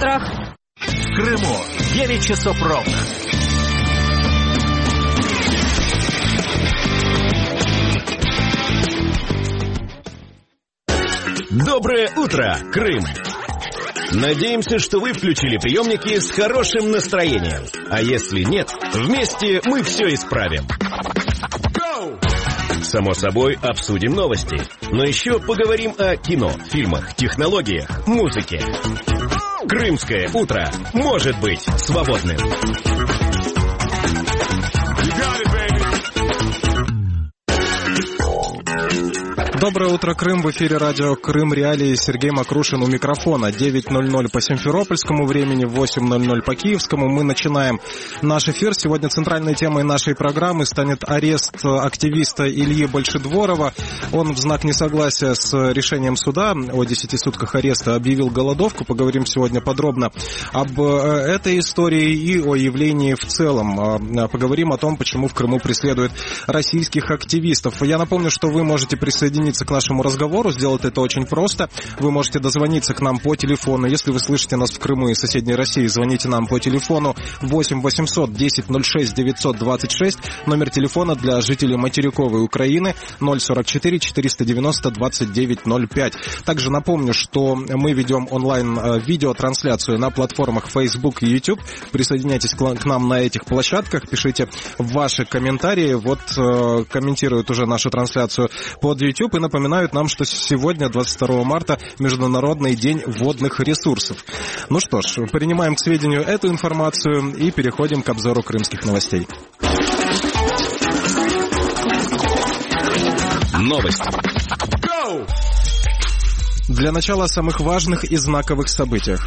страх. В Крыму 9 часов ровно. Доброе утро, Крым! Надеемся, что вы включили приемники с хорошим настроением. А если нет, вместе мы все исправим. Само собой, обсудим новости. Но еще поговорим о кино, фильмах, технологиях, музыке. Крымское утро может быть свободным. Доброе утро, Крым. В эфире радио «Крым Реалии». Сергей Макрушин у микрофона. 9:00 по симферопольскому времени, 8:00 по киевскому. Мы начинаем наш эфир. Сегодня центральной темой нашей программы станет арест активиста Ильи Большедворова. Он в знак несогласия с решением суда о 10 сутках ареста объявил голодовку. Поговорим сегодня подробно об этой истории и о явлении в целом. Поговорим о том, почему в Крыму преследуют российских активистов. Я напомню, что вы можете присоединиться к нашему разговору. Сделать это очень просто. Вы можете дозвониться к нам по телефону. Если вы слышите нас в Крыму и соседней России, звоните нам по телефону 8 800 10 06 926. Номер телефона для жителей материковой Украины 044 490 2905. Также напомню, что мы ведем онлайн-видеотрансляцию на платформах Facebook и YouTube. Присоединяйтесь к нам на этих площадках. Пишите ваши комментарии. Вот комментируют уже нашу трансляцию под YouTube и напоминают нам, что сегодня, 22 марта, Международный день водных ресурсов. Ну что ж, принимаем к сведению эту информацию и переходим к обзору крымских новостей. Новости. Для начала о самых важных и знаковых событиях.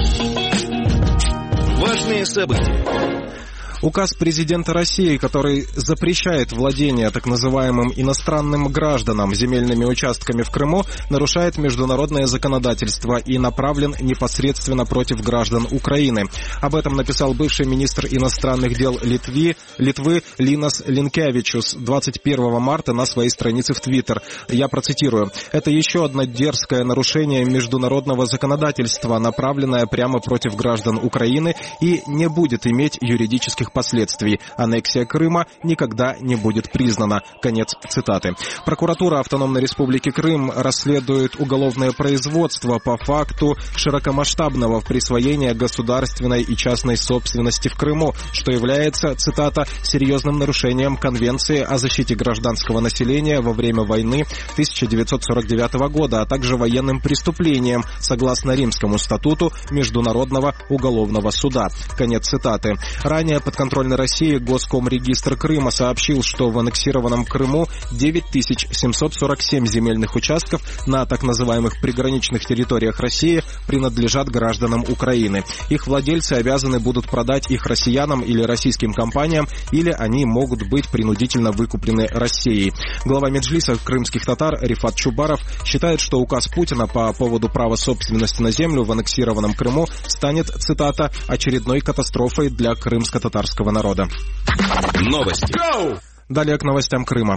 Важные события. Указ президента России, который запрещает владение так называемым иностранным гражданам земельными участками в Крыму, нарушает международное законодательство и направлен непосредственно против граждан Украины. Об этом написал бывший министр иностранных дел Литвы Линас Линкевичус 21 марта на своей странице в Твиттер. Я процитирую. «Это еще одно дерзкое нарушение международного законодательства, направленное прямо против граждан Украины и не будет иметь юридических последствий. Аннексия Крыма никогда не будет признана». Конец цитаты. Прокуратура Автономной Республики Крым расследует уголовное производство по факту широкомасштабного присвоения государственной и частной собственности в Крыму, что является, цитата, серьезным нарушением Конвенции о защите гражданского населения во время войны 1949 года, а также военным преступлением, согласно Римскому статуту Международного уголовного суда. Конец цитаты. Ранее подконтрольной России Госкомрегистр Крыма сообщил, что в аннексированном Крыму 9747 земельных участков на так называемых приграничных территориях России принадлежат гражданам Украины. Их владельцы обязаны будут продать их россиянам или российским компаниям, или они могут быть принудительно выкуплены Россией. Глава Меджлиса крымских татар Рифат Чубаров считает, что указ Путина по поводу права собственности на землю в аннексированном Крыму станет, цитата, очередной катастрофой для крымско-татарского народа. Новости. Далее к новостям Крыма.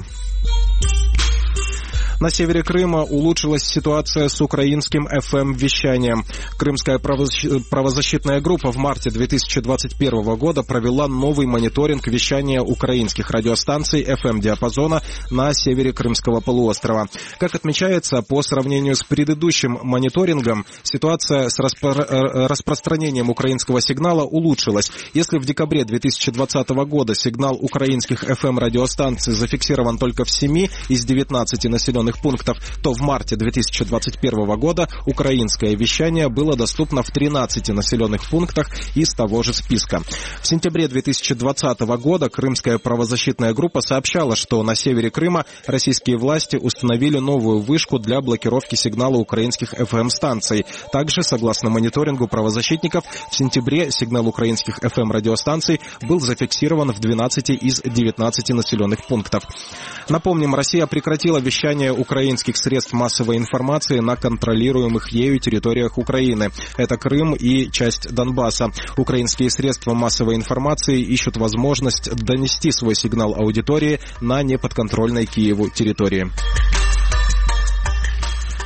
На севере Крыма улучшилась ситуация с украинским FM-вещанием. Крымская правозащитная группа в марте 2021 года провела новый мониторинг вещания украинских радиостанций FM-диапазона на севере Крымского полуострова. Как отмечается, по сравнению с предыдущим мониторингом, ситуация с распространением украинского сигнала улучшилась. Если в декабре 2020 года сигнал украинских FM-радиостанций зафиксирован только в 7 из 19 населенных пунктов, то в марте 2021 года украинское вещание было доступно в 13 населенных пунктах из того же списка. В сентябре 2020 года крымская правозащитная группа сообщала, что на севере Крыма российские власти установили новую вышку для блокировки сигнала украинских FM-станций. Также, согласно мониторингу правозащитников, в сентябре сигнал украинских FM-радиостанций был зафиксирован в 12 из 19 населенных пунктов. Напомним, Россия прекратила вещание украинских средств массовой информации на контролируемых ею территориях Украины. Это Крым и часть Донбасса. Украинские средства массовой информации ищут возможность донести свой сигнал аудитории на неподконтрольной Киеву территории.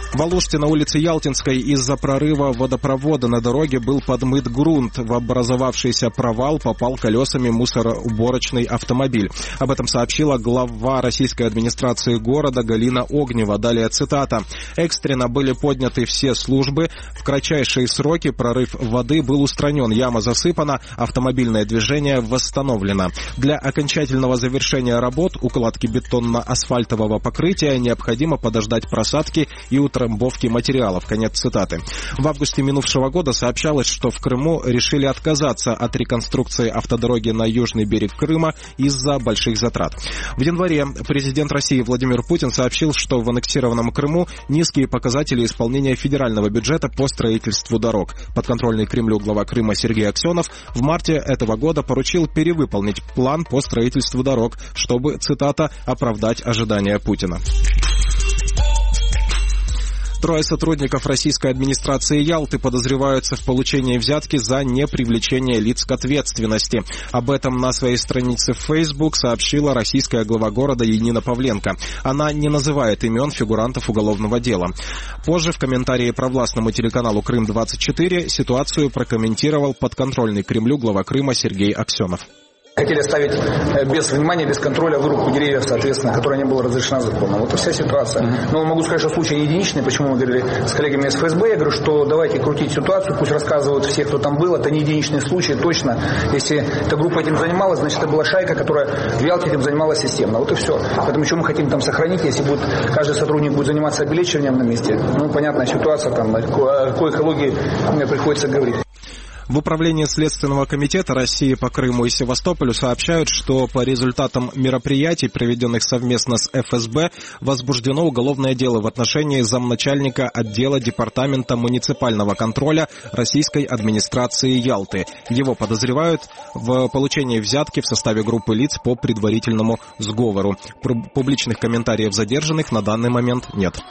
В Алуште на улице Ялтинской из-за прорыва водопровода на дороге был подмыт грунт. В образовавшийся провал попал колесами мусороуборочный автомобиль. Об этом сообщила глава российской администрации города Галина Огнева. Далее цитата. «Экстренно были подняты все службы. В кратчайшие сроки прорыв воды был устранен. Яма засыпана, автомобильное движение восстановлено. Для окончательного завершения работ, укладки бетонно-асфальтового покрытия необходимо подождать просадки и утрамбовки материалов». Конец цитаты. В августе минувшего года сообщалось, что в Крыму решили отказаться от реконструкции автодороги на южный берег Крыма из-за больших затрат. В январе президент России Владимир Путин сообщил, что в аннексированном Крыму низкие показатели исполнения федерального бюджета по строительству дорог. Подконтрольный Кремлю глава Крыма Сергей Аксенов в марте этого года поручил перевыполнить план по строительству дорог, чтобы, цитата, «оправдать ожидания Путина». Трое сотрудников российской администрации Ялты подозреваются в получении взятки за непривлечение лиц к ответственности. Об этом на своей странице в Facebook сообщила российская глава города Янина Павленко. Она не называет имен фигурантов уголовного дела. Позже в комментарии провластному телеканалу «Крым-24» ситуацию прокомментировал подконтрольный Кремлю глава Крыма Сергей Аксенов. Хотели оставить без внимания, без контроля вырубку деревьев, соответственно, которая не была разрешена законом. Вот и вся ситуация. Но могу сказать, что случай не единичный. Почему мы говорили с коллегами из ФСБ? Я говорю, что давайте крутить ситуацию, пусть рассказывают все, кто там был. Это не единичный случай, точно. Если эта группа этим занималась, значит, это была шайка, которая в Ялте этим занималась системно. Вот и все. Поэтому что мы хотим там сохранить, если будет, каждый сотрудник будет заниматься обелечиванием на месте? Ну, понятная ситуация, там, о какой экологии мне приходится говорить. В Управлении Следственного комитета России по Крыму и Севастополю сообщают, что по результатам мероприятий, проведенных совместно с ФСБ, возбуждено уголовное дело в отношении замначальника отдела Департамента муниципального контроля российской администрации Ялты. Его подозревают в получении взятки в составе группы лиц по предварительному сговору. Публичных комментариев задержанных на данный момент нет.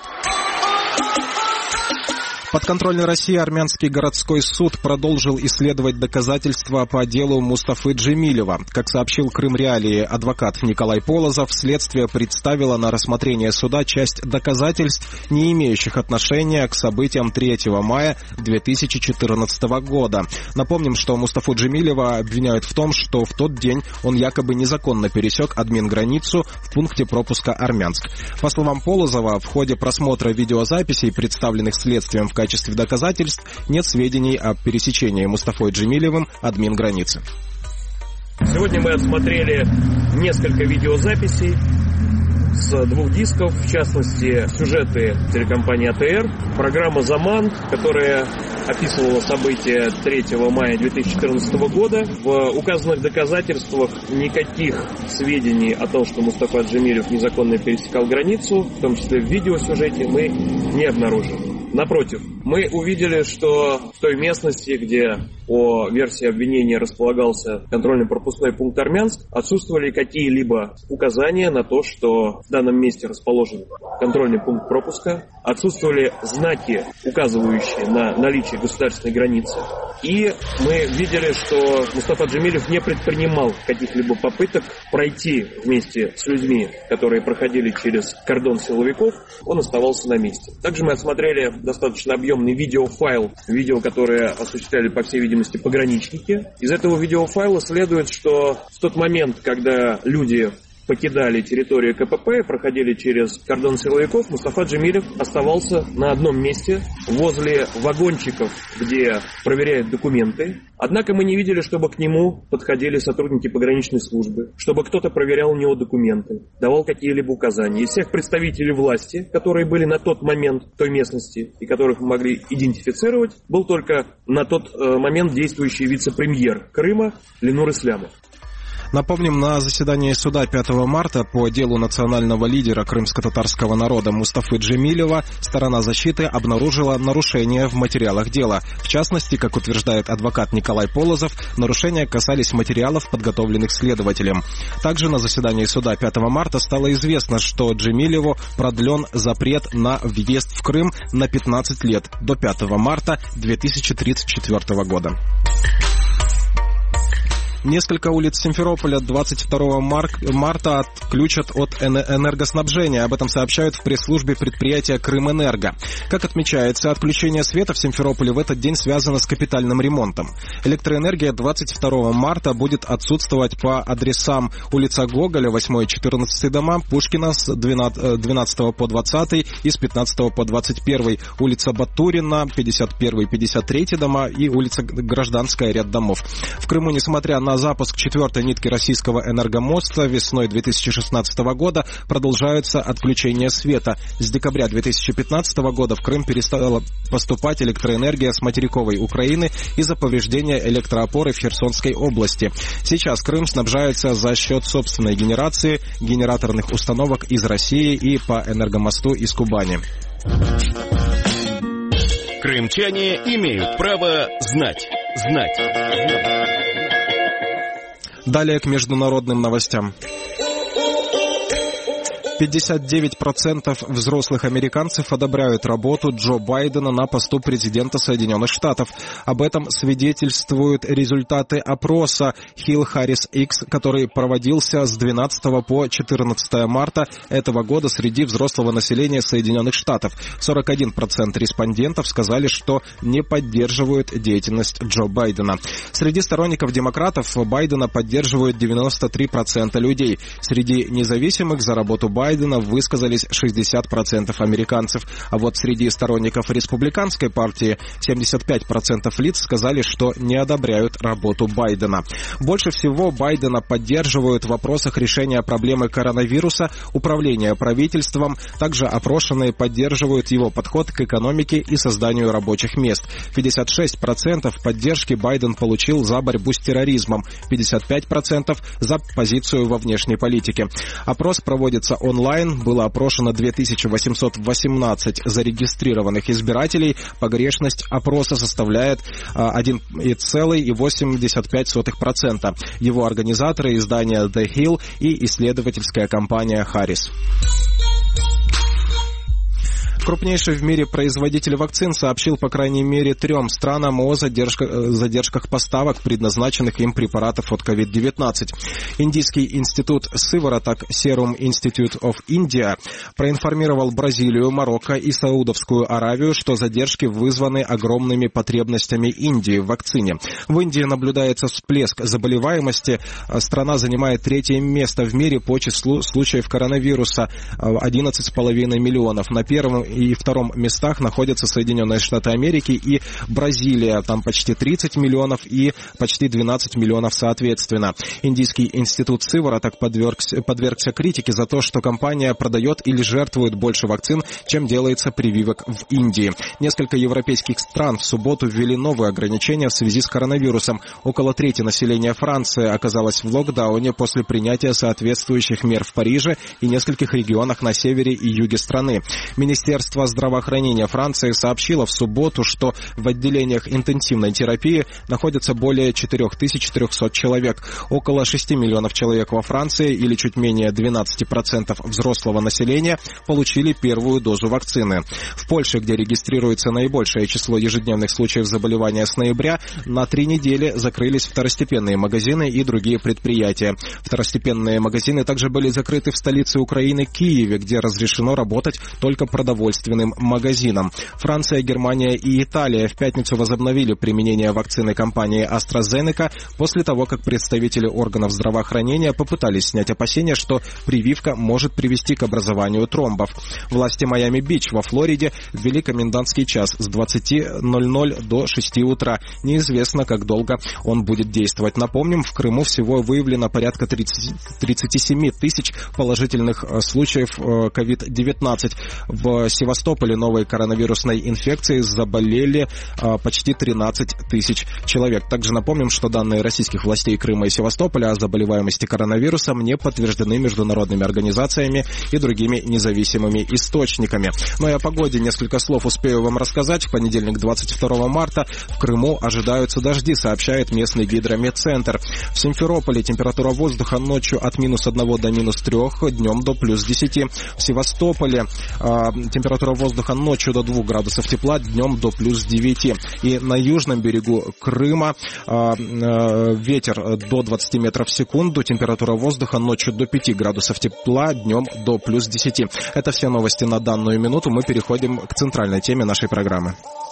Подконтрольный России армянский городской суд продолжил исследовать доказательства по делу Мустафы Джемилева. Как сообщил Крым-Реалии адвокат Николай Полозов, следствие представило на рассмотрение суда часть доказательств, не имеющих отношения к событиям 3 мая 2014 года. Напомним, что Мустафу Джемилева обвиняют в том, что в тот день он якобы незаконно пересек админ-границу в пункте пропуска Армянск. По словам Полозова, в ходе просмотра видеозаписей, представленных следствием в качестве доказательств, нет сведений о пересечении Мустафой Джемилевым админ-границы. Сегодня мы отсмотрели несколько видеозаписей с 2 дисков, в частности, сюжеты телекомпании АТР, программа «Заман», которая описывала события 3 мая 2014 года. В указанных доказательствах никаких сведений о том, что Мустафа Джемилев незаконно пересекал границу, в том числе в видеосюжете, мы не обнаружили. Напротив, мы увидели, что в той местности, где по версии обвинения располагался контрольно-пропускной пункт Армянск, отсутствовали какие-либо указания на то, что в данном месте расположен контрольный пункт пропуска, отсутствовали знаки, указывающие на наличие государственной границы. И мы видели, что Мустафа Джемилев не предпринимал каких-либо попыток пройти вместе с людьми, которые проходили через кордон силовиков, он оставался на месте. Также мы осмотрели достаточно объемный видеофайл, видео, которое осуществляли, по всей видимости, пограничники. Из этого видеофайла следует, что в тот момент, когда люди покидали территорию КПП, проходили через кордон силовиков, Мустафа Джемилев оставался на одном месте возле вагончиков, где проверяют документы. Однако мы не видели, чтобы к нему подходили сотрудники пограничной службы, чтобы кто-то проверял у него документы, давал какие-либо указания. Из всех представителей власти, которые были на тот момент в той местности и которых мы могли идентифицировать, был только на тот момент действующий вице-премьер Крыма Ленур Ислямов. Напомним, на заседании суда 5 марта по делу национального лидера крымско-татарского народа Мустафы Джемилева сторона защиты обнаружила нарушения в материалах дела. В частности, как утверждает адвокат Николай Полозов, нарушения касались материалов, подготовленных следователем. Также на заседании суда 5 марта стало известно, что Джемилеву продлен запрет на въезд в Крым на 15 лет до 5 марта 2034 года. Несколько улиц Симферополя 22 марта отключат от энергоснабжения. Об этом сообщают в пресс-службе предприятия «Крымэнерго». Как отмечается, отключение света в Симферополе в этот день связано с капитальным ремонтом. Электроэнергия 22 марта будет отсутствовать по адресам улица Гоголя, 8 и 14 дома, Пушкина с 12 по 20 и с 15 по 21, улица Батурина, 51 и 53 дома и улица Гражданская, ряд домов. В Крыму, несмотря на запуск четвертой нитки российского энергомоста весной 2016 года, продолжаются отключения света. С декабря 2015 года в Крым перестала поступать электроэнергия с материковой Украины из-за повреждения электроопоры в Херсонской области. Сейчас Крым снабжается за счет собственной генерации, генераторных установок из России и по энергомосту из Кубани. Крымчане имеют право знать. Далее к международным новостям. 59% взрослых американцев одобряют работу Джо Байдена на посту президента Соединенных Штатов. Об этом свидетельствуют результаты опроса Hill Harris X, который проводился с 12 по 14 марта этого года среди взрослого населения Соединенных Штатов. 41% респондентов сказали, что не поддерживают деятельность Джо Байдена. Среди сторонников демократов Байдена поддерживают 93% людей. Среди независимых за работу Байдена высказались 60% американцев. А вот среди сторонников республиканской партии 75% лиц сказали, что не одобряют работу Байдена. Больше всего Байдена поддерживают в вопросах решения проблемы коронавируса, управления правительством. Также опрошенные поддерживают его подход к экономике и созданию рабочих мест. 56% поддержки Байден получил за борьбу с терроризмом, 55% за позицию во внешней политике. Опрос проводится онлайн. Было опрошено 2818 зарегистрированных избирателей. Погрешность опроса составляет 1,85%. Его организаторы — издание The Hill и исследовательская компания Harris. Крупнейший в мире производитель вакцин сообщил по крайней мере 3 странам о задержках поставок предназначенных им препаратов от COVID-19. Индийский институт сывороток Serum Institute of India проинформировал Бразилию, Марокко и Саудовскую Аравию, что задержки вызваны огромными потребностями Индии в вакцине. В Индии наблюдается всплеск заболеваемости. Страна занимает 3-е место в мире по числу случаев коронавируса — 11,5 миллионов. На 1-м и 2-м местах находятся Соединенные Штаты Америки и Бразилия. Там почти 30 миллионов и почти 12 миллионов соответственно. Индийский институт сывороток подвергся критике за то, что компания продает или жертвует больше вакцин, чем делается прививок в Индии. Несколько европейских стран в субботу ввели новые ограничения в связи с коронавирусом. Около трети населения Франции оказалось в локдауне после принятия соответствующих мер в Париже и нескольких регионах на севере и юге страны. Министерство здравоохранения Франции сообщило в субботу, что в отделениях интенсивной терапии находится более 4300 человек. Около 6 миллионов человек во Франции, или чуть менее 12% взрослого населения, получили первую дозу вакцины. В Польше, где регистрируется наибольшее число ежедневных случаев заболевания с ноября, на 3 недели закрылись второстепенные магазины и другие предприятия. Второстепенные магазины также были закрыты в столице Украины Киеве, где разрешено работать только продовольственным магазинам. Франция, Германия и Италия в пятницу возобновили применение вакцины компании AstraZeneca после того, как представители органов здравоохранения попытались снять опасения, что прививка может привести к образованию тромбов. Власти Майами-Бич во Флориде ввели комендантский час с 20:00 до 6 утра. Неизвестно, как долго он будет действовать. Напомним, в Крыму всего выявлено порядка 37 тысяч положительных случаев COVID-19. В Севастополе новой коронавирусной инфекцией заболели почти 13 тысяч человек. Также напомним, что данные российских властей Крыма и Севастополя о заболеваемости коронавирусом не подтверждены международными организациями и другими независимыми источниками. Ну и о погоде несколько слов успею вам рассказать. В понедельник, 22 марта, в Крыму ожидаются дожди, сообщает местный гидрометцентр. В Симферополе температура воздуха ночью от -1 до -3, днем до +10. В Севастополе температура температура воздуха ночью до 2 градусов тепла, днем до плюс 9. И на южном берегу Крыма ветер до 20 метров в секунду, температура воздуха ночью до 5 градусов тепла, днем до плюс 10. Это все новости на данную минуту. Мы переходим к центральной теме нашей программы.